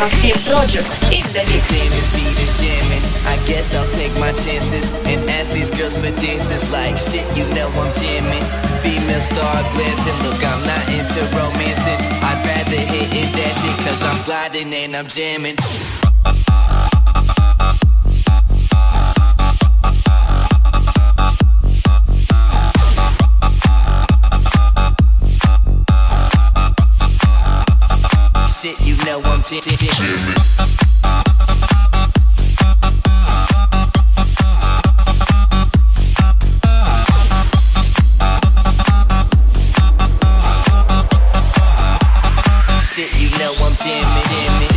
Maxim Project in the mix. This beat is jamming. I guess I'll take my chances and ask these girls for dances. Like shit, you know I'm jamming. Female star glancing. Look, I'm not into romancing. I'd rather hit it that shit, cause I'm gliding and I'm jamming. Shit, you know I'm jamming. Shit, you know I'm jamming.